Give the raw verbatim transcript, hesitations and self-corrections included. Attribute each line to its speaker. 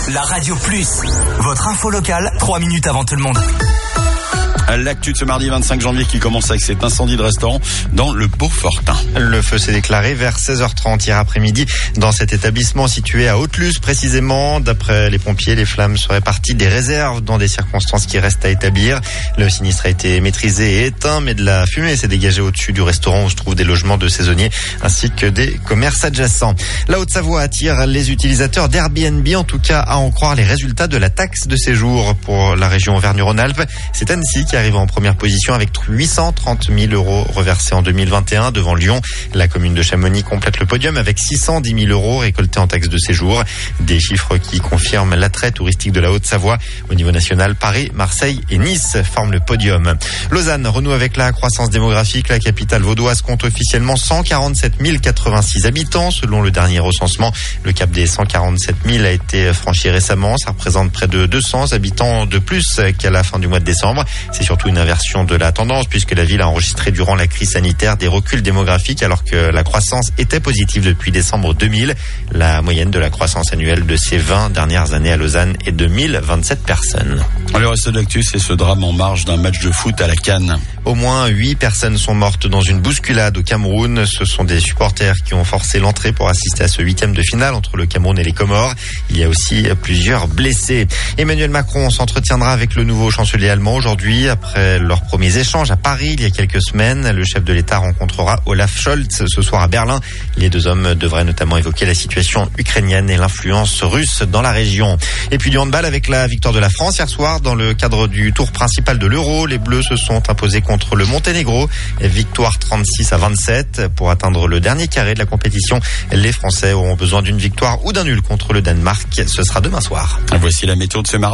Speaker 1: La Radio Plus, votre info locale, trois minutes avant tout le monde.
Speaker 2: L'actu de ce mardi vingt-cinq janvier qui commence avec cet incendie de restaurant dans le Beaufortin.
Speaker 3: Le feu s'est déclaré vers seize heures trente hier après-midi dans cet établissement situé à Haute-Luz précisément. D'après les pompiers, les flammes seraient parties des réserves dans des circonstances qui restent à établir. Le sinistre a été maîtrisé et éteint, mais de la fumée s'est dégagée au-dessus du restaurant où se trouvent des logements de saisonniers ainsi que des commerces adjacents. La Haute-Savoie attire les utilisateurs d'Airbnb, en tout cas à en croire les résultats de la taxe de séjour pour la région Auvergne-Rhône-Alpes. C'est Annecy qui arrive en première position avec huit cent trente mille euros reversés en deux mille vingt et un devant Lyon. La commune de Chamonix complète le podium avec six cent dix mille euros récoltés en taxe de séjour. Des chiffres qui confirment l'attrait touristique de la Haute-Savoie. Au niveau national, Paris, Marseille et Nice forment le podium. Lausanne renoue avec la croissance démographique. La capitale vaudoise compte officiellement cent quarante-sept mille quatre-vingt-six habitants selon le dernier recensement. Le cap des cent quarante-sept mille a été franchi récemment. Ça représente près de deux cents habitants de plus qu'à la fin du mois de décembre. C'est surtout une inversion de la tendance puisque la ville a enregistré durant la crise sanitaire des reculs démographiques alors que la croissance était positive depuis décembre deux mille. La moyenne de la croissance annuelle de ces vingt dernières années à Lausanne est de mille vingt-sept personnes.
Speaker 2: Le reste de l'actu, c'est ce drame en marge d'un match de foot à la Cannes.
Speaker 3: Au moins huit personnes sont mortes dans une bousculade au Cameroun. Ce sont des supporters qui ont forcé l'entrée pour assister à ce huitième de finale entre le Cameroun et les Comores. Il y a aussi plusieurs blessés. Emmanuel Macron s'entretiendra avec le nouveau chancelier allemand aujourd'hui. Après leurs premiers échanges à Paris il y a quelques semaines, le chef de l'État rencontrera Olaf Scholz ce soir à Berlin. Les deux hommes devraient notamment évoquer la situation ukrainienne et l'influence russe dans la région. Et puis du handball avec la victoire de la France hier soir dans le cadre du tour principal de l'Euro. Les Bleus se sont imposés contre le Monténégro. Victoire trente-six à vingt-sept. Pour atteindre le dernier carré de la compétition, les Français auront besoin d'une victoire ou d'un nul contre le Danemark. Ce sera demain soir.
Speaker 2: Voici la météo de ce mardi.